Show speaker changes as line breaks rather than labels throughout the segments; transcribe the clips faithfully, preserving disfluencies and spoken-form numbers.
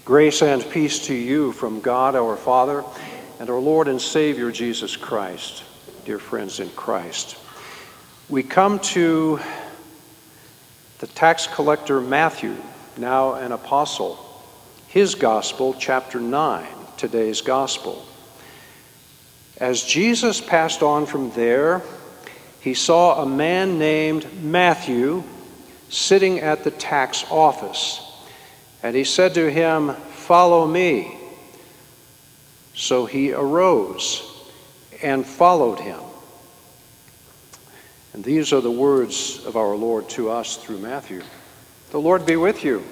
Grace and peace to you from God our Father and our Lord and Savior Jesus Christ. Dear friends in Christ, we come to the tax collector Matthew, now an apostle, his gospel, chapter nine, today's gospel. As Jesus passed on from there, he saw a man named Matthew sitting at the tax office. And he said to him, "Follow me." So he arose and followed him. And these are the words of our Lord to us through Matthew. The Lord be with you.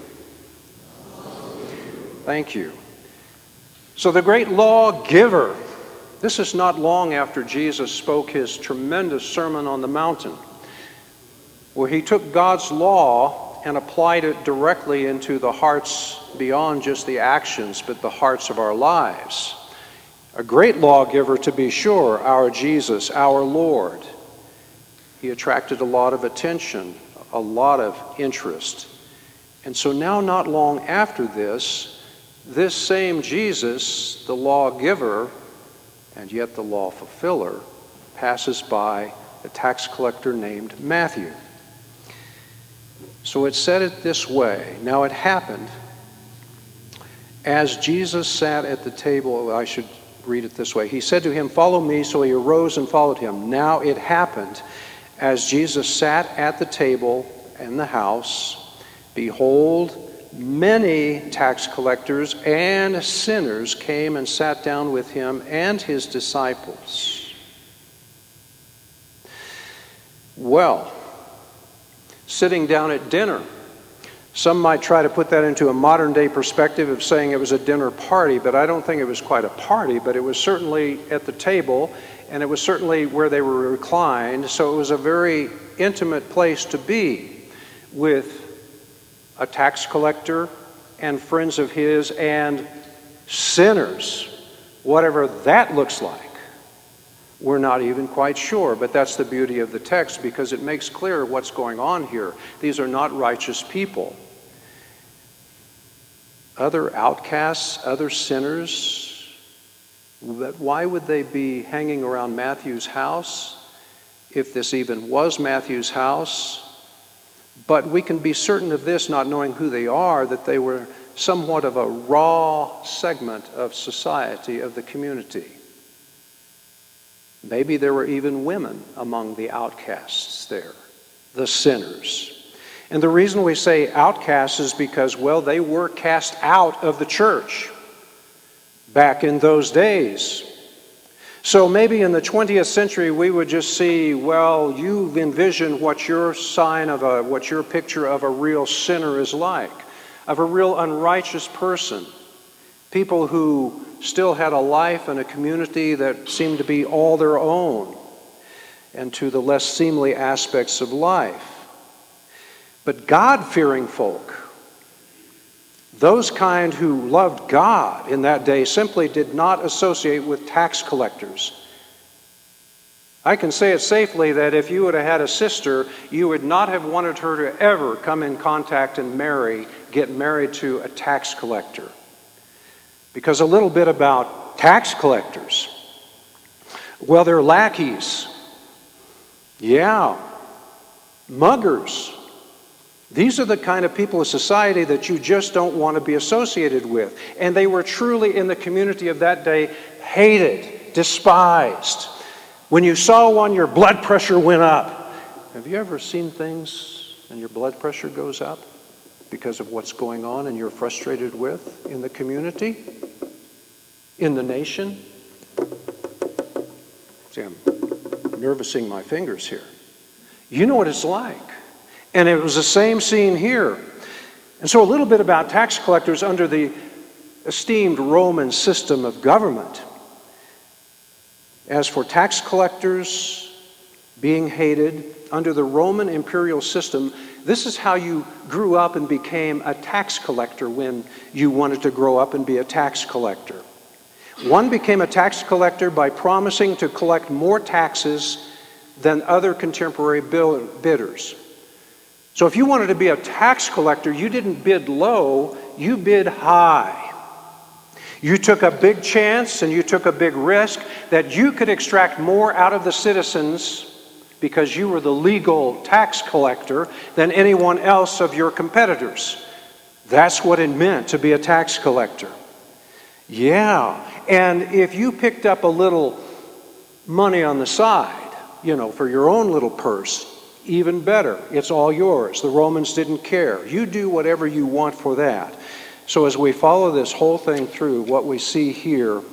Thank you. So the great lawgiver, this is not long after Jesus spoke his tremendous Sermon on the Mountain, where he took God's law and applied it directly into the hearts beyond just the actions, but the hearts of our lives. A great lawgiver, to be sure, our Jesus, our Lord. He attracted a lot of attention, a lot of interest. And so now, not long after this, this same Jesus, the lawgiver, and yet the law fulfiller, passes by a tax collector named Matthew. So it said it this way. Now it happened, as Jesus sat at the table, I should read it this way. He said to him, "Follow me," so he arose and followed him. Now it happened, as Jesus sat at the table in the house, behold, many tax collectors and sinners came and sat down with him and his disciples. Well, sitting down at dinner. Some might try to put that into a modern day perspective of saying it was a dinner party, but I don't think it was quite a party, but it was certainly at the table, and it was certainly where they were reclined, so it was a very intimate place to be with a tax collector and friends of his and sinners, whatever that looks like. We're not even quite sure, but that's the beauty of the text because it makes clear what's going on here. These are not righteous people. Other outcasts, other sinners, why would they be hanging around Matthew's house, if this even was Matthew's house? But we can be certain of this, not knowing who they are, that they were somewhat of a raw segment of society, of the community. Maybe there were even women among the outcasts there, the sinners. And the reason we say outcasts is because, well, they were cast out of the church back in those days. So maybe in the twentieth century we would just see, well, you envision what your sign of a, what your picture of a real sinner is like, of a real unrighteous person. People who still had a life and a community that seemed to be all their own, and to the less seemly aspects of life. But God-fearing folk, those kind who loved God in that day, simply did not associate with tax collectors. I can say it safely that if you would have had a sister, you would not have wanted her to ever come in contact and marry, get married to a tax collector. Because a little bit about tax collectors. Well, they're lackeys. Yeah. Muggers. These are the kind of people in society that you just don't want to be associated with. And they were truly, in the community of that day, hated, despised. When you saw one, your blood pressure went up. Have you ever seen things and your blood pressure goes up because of what's going on and you're frustrated with in the community, in the nation? See, I'm nervousing my fingers here. You know what it's like. And it was the same scene here. And so a little bit about tax collectors under the esteemed Roman system of government. As for tax collectors being hated under the Roman imperial system, this is how you grew up and became a tax collector when you wanted to grow up and be a tax collector. One became a tax collector by promising to collect more taxes than other contemporary bidders. So if you wanted to be a tax collector, you didn't bid low, You bid high. You took a big chance and you took a big risk that you could extract more out of the citizens because you were the legal tax collector than anyone else of your competitors. That's what it meant to be a tax collector. Yeah, and if you picked up a little money on the side, you know, for your own little purse, even better. It's all yours. The Romans didn't care. You do whatever you want for that. So as we follow this whole thing through, what we see here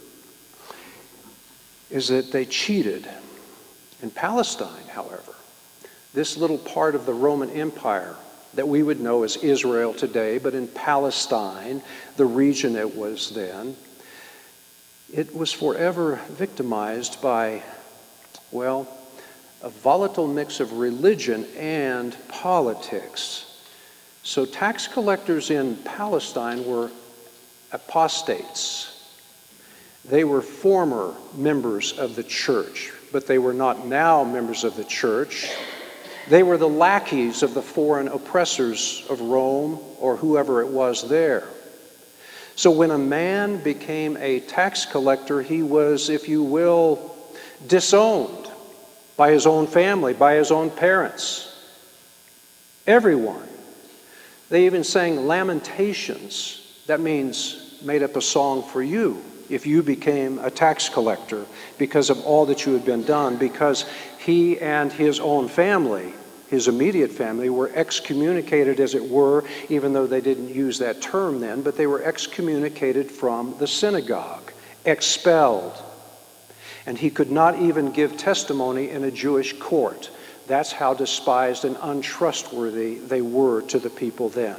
is that they cheated. In Palestine, however, this little part of the Roman Empire that we would know as Israel today, but in Palestine, the region it was then, it was forever victimized by, well, a volatile mix of religion and politics. So tax collectors in Palestine were apostates. They were former members of the church, but they were not now members of the church. They were the lackeys of the foreign oppressors of Rome or whoever it was there. So when a man became a tax collector, he was, if you will, disowned by his own family, by his own parents, everyone. They even sang lamentations. That means made up a song for you if you became a tax collector because of all that you had been done, because he and his own family, his immediate family, were excommunicated, as it were, even though they didn't use that term then, but they were excommunicated from the synagogue, expelled. And he could not even give testimony in a Jewish court. That's how despised and untrustworthy they were to the people then.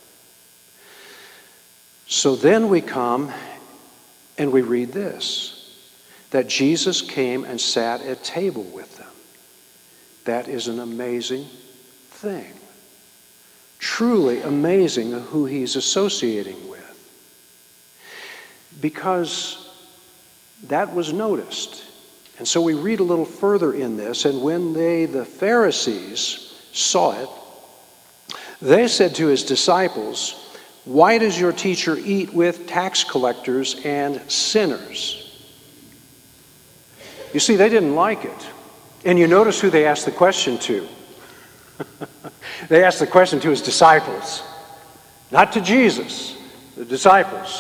So then we come and we read this, that Jesus came and sat at table with them. That is an amazing thing. Truly amazing who he's associating with. Because that was noticed. And so we read a little further in this, and when they, the Pharisees, saw it, they said to his disciples, "Why does your teacher eat with tax collectors and sinners?" You see, they didn't like it. And you notice who they asked the question to. They asked the question to his disciples, not to Jesus, the disciples.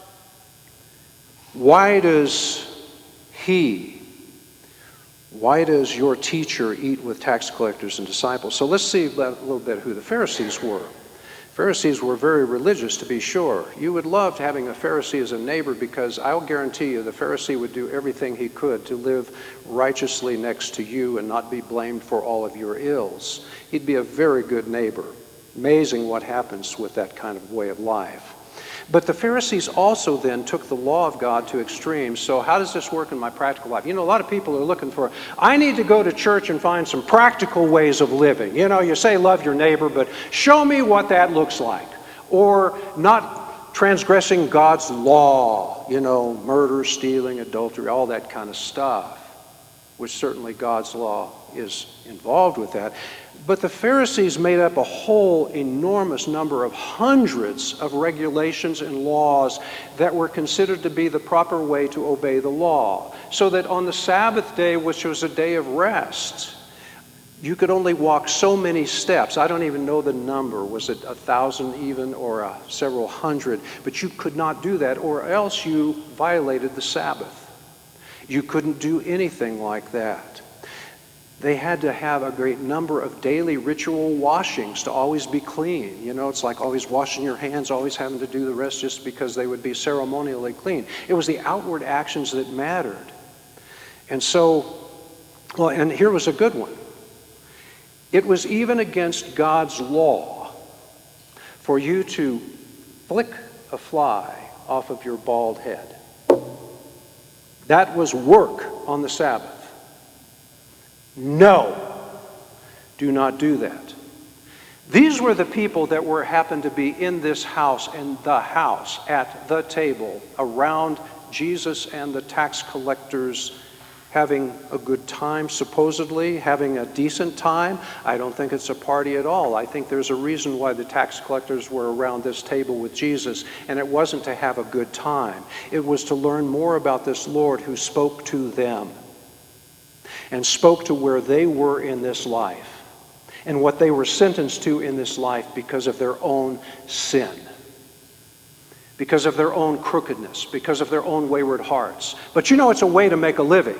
Why does he, why does your teacher eat with tax collectors and disciples? So let's see a little bit who the Pharisees were. Pharisees were very religious, to be sure. You would love having a Pharisee as a neighbor, because I'll guarantee you the Pharisee would do everything he could to live righteously next to you and not be blamed for all of your ills. He'd be a very good neighbor. Amazing what happens with that kind of way of life. But the Pharisees also then took the law of God to extremes. So how does this work in my practical life? You know, a lot of people are looking for, I need to go to church and find some practical ways of living. You know, you say love your neighbor, but show me what that looks like. Or not transgressing God's law, you know, murder, stealing, adultery, all that kind of stuff, which certainly God's law is involved with that. But the Pharisees made up a whole enormous number of hundreds of regulations and laws that were considered to be the proper way to obey the law. So that on the Sabbath day, which was a day of rest, you could only walk so many steps. I don't even know the number. Was it a thousand even, or a several hundred? But you could not do that, or else you violated the Sabbath. You couldn't do anything like that. They had to have a great number of daily ritual washings to always be clean. You know, it's like always washing your hands, always having to do the rest just because they would be ceremonially clean. It was the outward actions that mattered. And so, well, and here was a good one. It was even against God's law for you to flick a fly off of your bald head. That was work on the Sabbath. No, do not do that. These were the people that were happened to be in this house, in the house, at the table, around Jesus and the tax collectors having a good time, supposedly, having a decent time. I don't think it's a party at all. I think there's a reason why the tax collectors were around this table with Jesus, and it wasn't to have a good time. It was to learn more about this Lord who spoke to them and spoke to where they were in this life and what they were sentenced to in this life because of their own sin, because of their own crookedness, because of their own wayward hearts. But you know, it's a way to make a living.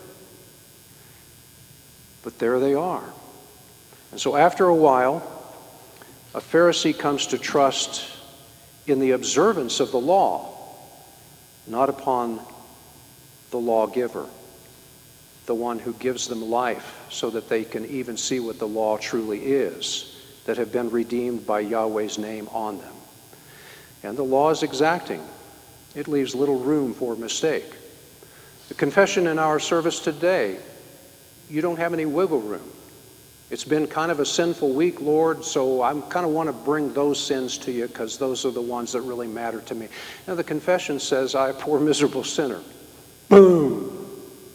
But there they are. And so after a while, a Pharisee comes to trust in the observance of the law, not upon the lawgiver, the one who gives them life so that they can even see what the law truly is, that have been redeemed by Yahweh's name on them. And the law is exacting. It leaves little room for mistake. The confession in our service today, you don't have any wiggle room. It's been kind of a sinful week, Lord, so I kind of want to bring those sins to you because those are the ones that really matter to me. Now the confession says, I, a poor miserable sinner, boom,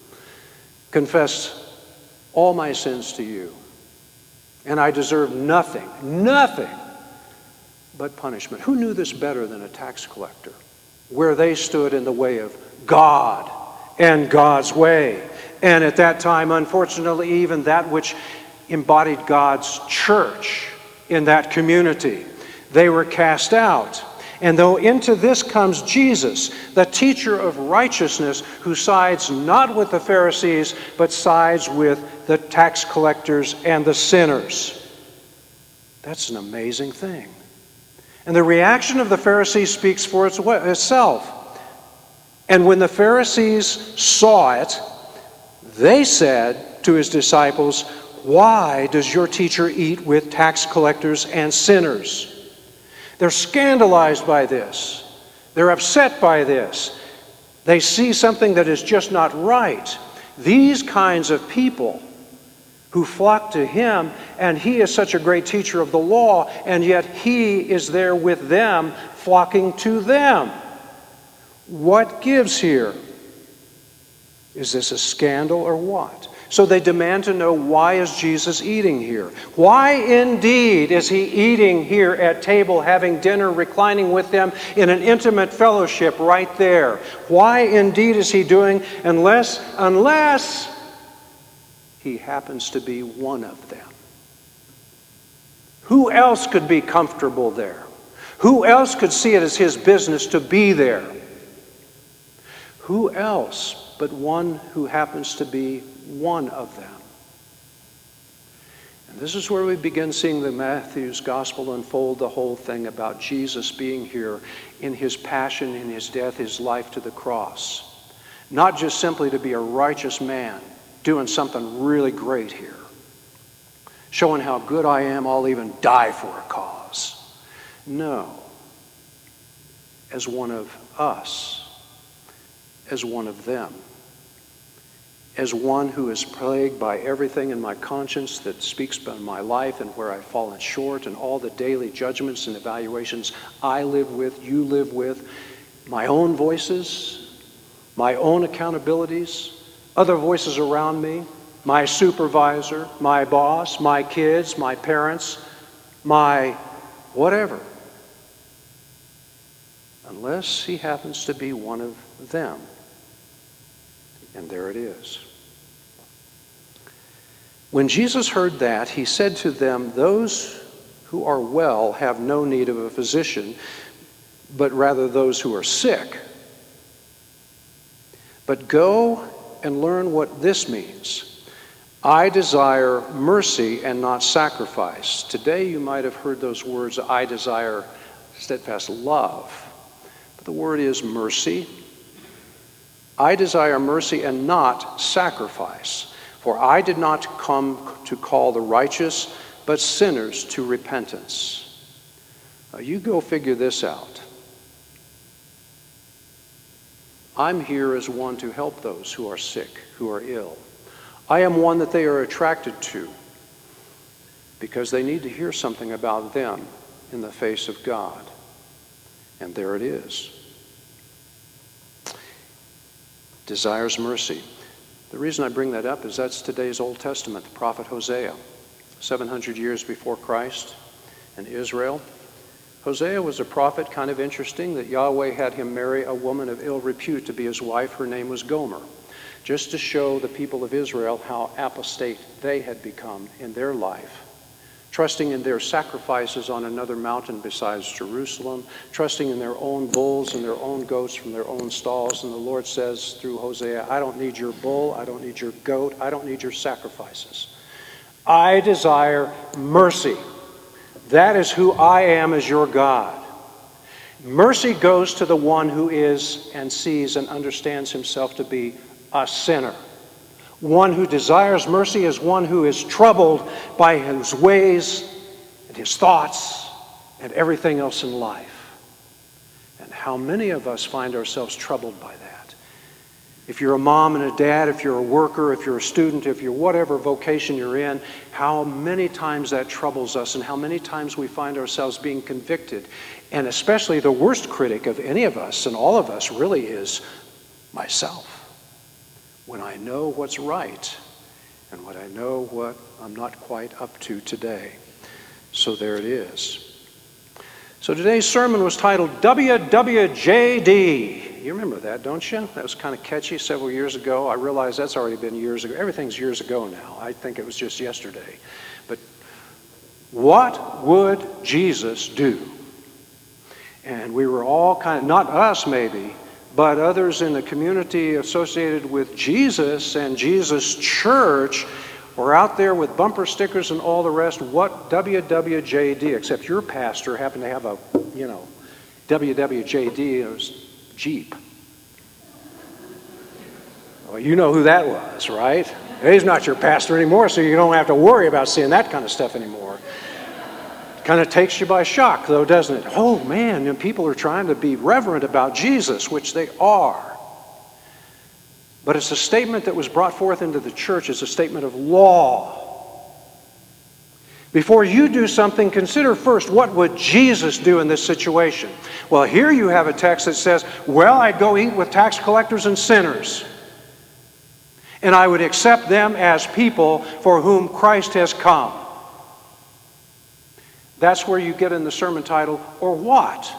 confess all my sins to you. And I deserve nothing, nothing but punishment. Who knew this better than a tax collector? Where they stood in the way of God and God's way. And at that time, unfortunately, even that which embodied God's church in that community, they were cast out. And though into this comes Jesus, the teacher of righteousness, who sides not with the Pharisees, but sides with the tax collectors and the sinners. That's an amazing thing. And the reaction of the Pharisees speaks for itself. And when the Pharisees saw it, they said to his disciples, why does your teacher eat with tax collectors and sinners? They're scandalized by this. They're upset by this. They see something that is just not right. These kinds of people who flock to him, and he is such a great teacher of the law, and yet he is there with them, flocking to them. What gives here? Is this a scandal or what? So they demand to know, why is Jesus eating here? Why indeed is he eating here at table, having dinner, reclining with them in an intimate fellowship right there? Why indeed is he doing, unless, unless he happens to be one of them? Who else could be comfortable there? Who else could see it as his business to be there? Who else but one who happens to be one of them? And this is where we begin seeing the Matthew's gospel unfold the whole thing about Jesus being here in his passion, in his death, his life to the cross. Not just simply to be a righteous man doing something really great here, showing how good I am, I'll even die for a cause. No, as one of us, as one of them, as one who is plagued by everything in my conscience that speaks about my life and where I've fallen short, and all the daily judgments and evaluations I live with, you live with, my own voices, my own accountabilities, other voices around me, my supervisor, my boss, my kids, my parents, my whatever. Unless he happens to be one of them. And there it is. When Jesus heard that, he said to them, those who are well have no need of a physician, but rather those who are sick. But go and learn what this means. I desire mercy and not sacrifice. Today you might have heard those words, I desire steadfast love. But the word is mercy. I desire mercy and not sacrifice. For I did not come to call the righteous, but sinners to repentance. Now you go figure this out. I'm here as one to help those who are sick, who are ill. I am one that they are attracted to because they need to hear something about them in the face of God. And there it is. Desires mercy. The reason I bring that up is that's today's Old Testament, the prophet Hosea, seven hundred years before Christ in Israel. Hosea was a prophet, kind of interesting, that Yahweh had him marry a woman of ill repute to be his wife. Her name was Gomer, just to show the people of Israel how apostate they had become in their life, trusting in their sacrifices on another mountain besides Jerusalem, trusting in their own bulls and their own goats from their own stalls. And the Lord says through Hosea, I don't need your bull, I don't need your goat, I don't need your sacrifices. I desire mercy. That is who I am as your God. Mercy goes to the one who is and sees and understands himself to be a sinner. One who desires mercy is one who is troubled by his ways and his thoughts and everything else in life. And how many of us find ourselves troubled by that? If you're a mom and a dad, if you're a worker, if you're a student, if you're whatever vocation you're in, how many times that troubles us and how many times we find ourselves being convicted. And especially the worst critic of any of us and all of us really is myself. When I know what's right and when I know what I'm not quite up to today. So there it is. So today's sermon was titled W W J D. You remember that, don't you? That was kind of catchy several years ago. I realize that's already been years ago. Everything's years ago now. I think it was just yesterday. But what would Jesus do? And we were all kind of, not us maybe, but others in the community associated with Jesus and Jesus' church were out there with bumper stickers and all the rest. What W W J D? Except your pastor happened to have a, you know, W W J D. It was Jeep. Well, you know who that was, right? He's not your pastor anymore, so you don't have to worry about seeing that kind of stuff anymore. Kind of takes you by shock, though, doesn't it? Oh, man, and people are trying to be reverent about Jesus, which they are. But it's a statement that was brought forth into the church as a statement of law. Before you do something, consider first, what would Jesus do in this situation? Well, here you have a text that says, well, I'd go eat with tax collectors and sinners. And I would accept them as people for whom Christ has come. That's where you get in the sermon title, or what?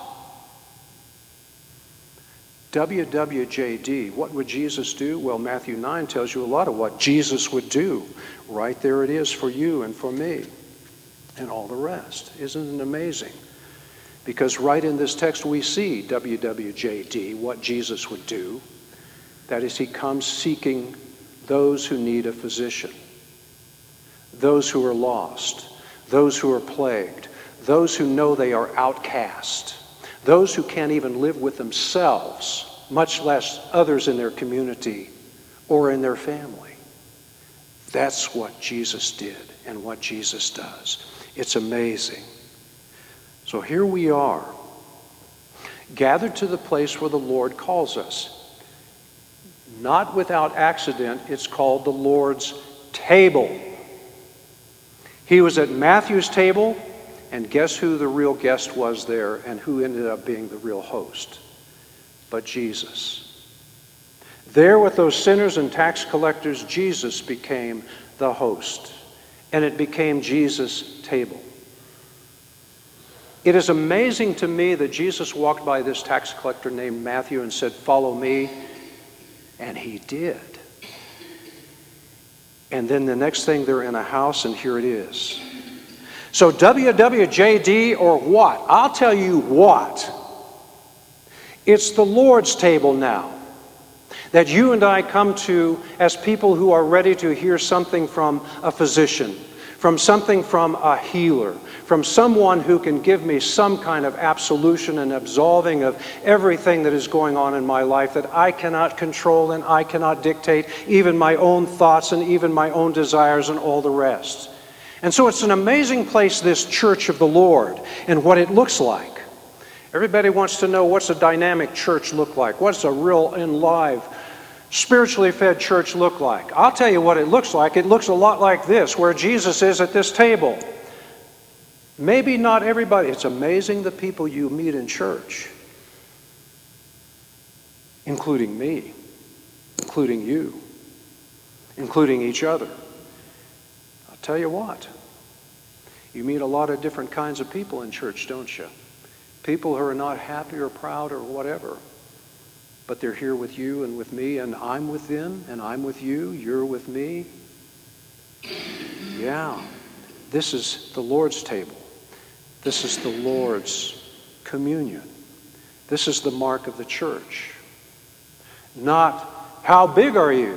W W J D, what would Jesus do? Well, Matthew nine tells you a lot of what Jesus would do. Right there it is for you and for me and all the rest. Isn't it amazing? Because right in this text we see W W J D, what Jesus would do. That is, he comes seeking those who need a physician, those who are lost, those who are plagued, those who know they are outcast, those who can't even live with themselves, much less others in their community or in their family. That's what Jesus did and what Jesus does. It's amazing. So here we are, gathered to the place where the Lord calls us. Not without accident, it's called the Lord's table. He was at Matthew's table, and guess who the real guest was there and who ended up being the real host? But Jesus. There with those sinners and tax collectors, Jesus became the host. And it became Jesus' table. It is amazing to me that Jesus walked by this tax collector named Matthew and said, "Follow me." And he did. And then the next thing, they're in a house, and here it is. So W W J D or what? I'll tell you what. It's the Lord's table now that you and I come to as people who are ready to hear something from a physician, from something from a healer, from someone who can give me some kind of absolution and absolving of everything that is going on in my life that I cannot control and I cannot dictate, even my own thoughts and even my own desires and all the rest. And so it's an amazing place, this church of the Lord, and what it looks like. Everybody wants to know, what's a dynamic church look like? What's a real and live, spiritually fed church look like? I'll tell you what it looks like. It looks a lot like this, where Jesus is at this table. Maybe not everybody. It's amazing the people you meet in church, including me, including you. including each other. I'll tell you what, you meet a lot of different kinds of people in church, don't you? People who are not happy or proud or whatever, but they're here with you and with me, and I'm with them, and I'm with you, you're with me. Yeah, this is the Lord's table. This is the Lord's communion. This is the mark of the church. Not, how big are you?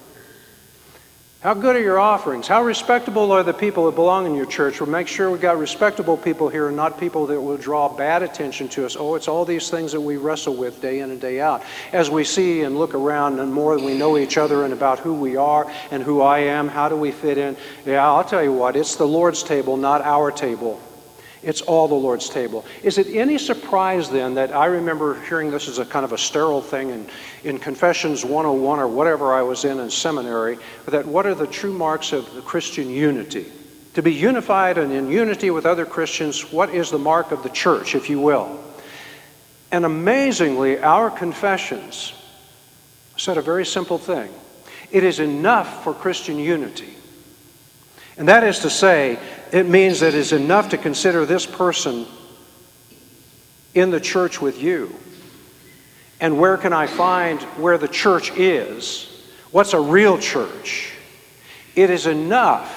How good are your offerings? How respectable are the people that belong in your church? We'll make sure we've got respectable people here and not people that will draw bad attention to us. Oh, it's all these things that we wrestle with day in and day out. As we see and look around and more we know each other and about who we are and who I am, how do we fit in? Yeah, I'll tell you what, it's the Lord's table, not our table. It's all the Lord's table. Is it any surprise then that I remember hearing this as a kind of a sterile thing in, in Confessions one oh one or whatever I was in in seminary, that what are the true marks of the Christian unity? To be unified and in unity with other Christians, what is the mark of the church, if you will? And amazingly, our confessions said a very simple thing. It is enough for Christian unity. And that is to say, it means that it's enough to consider this person in the church with you. And where can I find where the church is? What's a real church? It is enough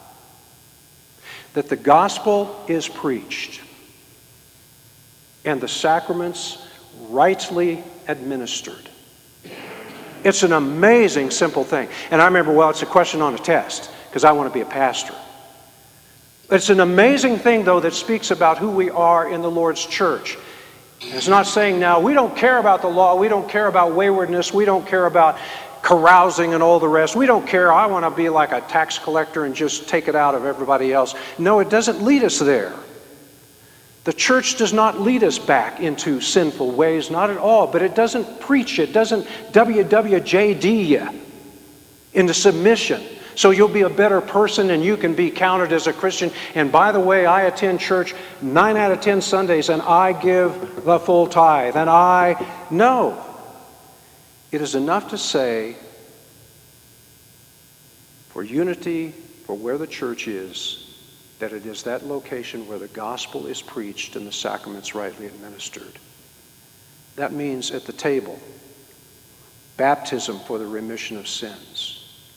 that the gospel is preached and the sacraments rightly administered. It's an amazing, simple thing. And I remember, well, it's a question on a test, because I want to be a pastor. It's an amazing thing, though, that speaks about who we are in the Lord's church. It's not saying now, we don't care about the law, we don't care about waywardness, we don't care about carousing and all the rest. We don't care, I want to be like a tax collector and just take it out of everybody else. No, it doesn't lead us there. The church does not lead us back into sinful ways, not at all, but it doesn't preach, it doesn't W W J D you into submission. So you'll be a better person and you can be counted as a Christian. And by the way, I attend church nine out of ten Sundays and I give the full tithe. And I, no. It is enough to say, for unity, for where the church is, that it is that location where the gospel is preached and the sacraments rightly administered. That means at the table, baptism for the remission of sins.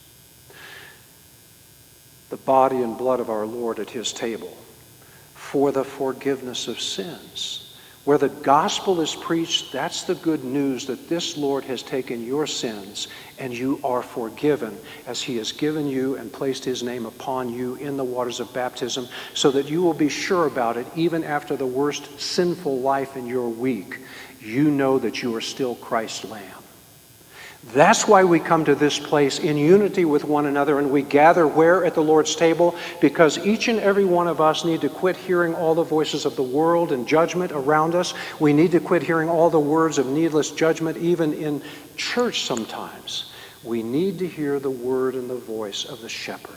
The body and blood of our Lord at his table for the forgiveness of sins. Where the gospel is preached, that's the good news that this Lord has taken your sins and you are forgiven as he has given you and placed his name upon you in the waters of baptism, so that you will be sure about it even after the worst sinful life in your week. You know that you are still Christ's Lamb. That's why we come to this place in unity with one another, and we gather where? At the Lord's table, because each and every one of us need to quit hearing all the voices of the world and judgment around us. We need to quit hearing all the words of needless judgment, even in church sometimes. We need to hear the word and the voice of the shepherd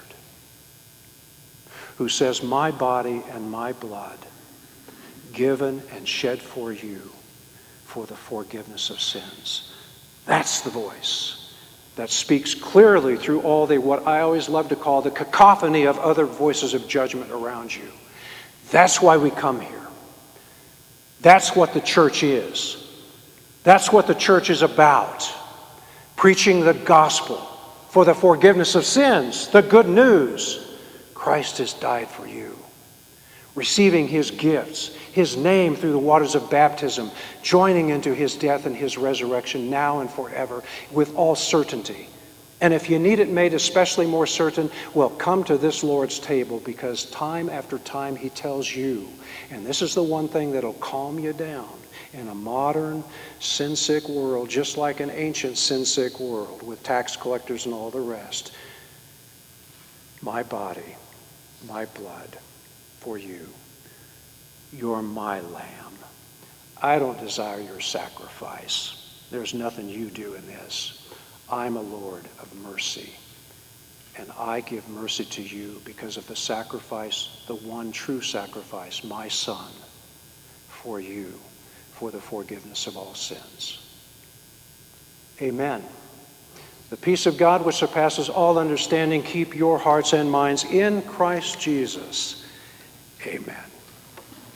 who says, my body and my blood given and shed for you for the forgiveness of sins. That's the voice that speaks clearly through all the, what I always love to call the cacophony of other voices of judgment around you. That's why we come here. That's what the church is. That's what the church is about. Preaching the gospel for the forgiveness of sins, the good news. Christ has died for you. Receiving his gifts, his name through the waters of baptism, joining into his death and his resurrection now and forever with all certainty. And if you need it made especially more certain, well, come to this Lord's table, because time after time he tells you, and this is the one thing that'll calm you down in a modern sin-sick world, just like an ancient sin-sick world with tax collectors and all the rest. My body, my blood, for you. You're my lamb. I don't desire your sacrifice. There's nothing you do in this. I'm a Lord of mercy. And I give mercy to you because of the sacrifice, the one true sacrifice, my Son, for you, for the forgiveness of all sins. Amen. The peace of God, which surpasses all understanding, keep your hearts and minds in Christ Jesus. Amen.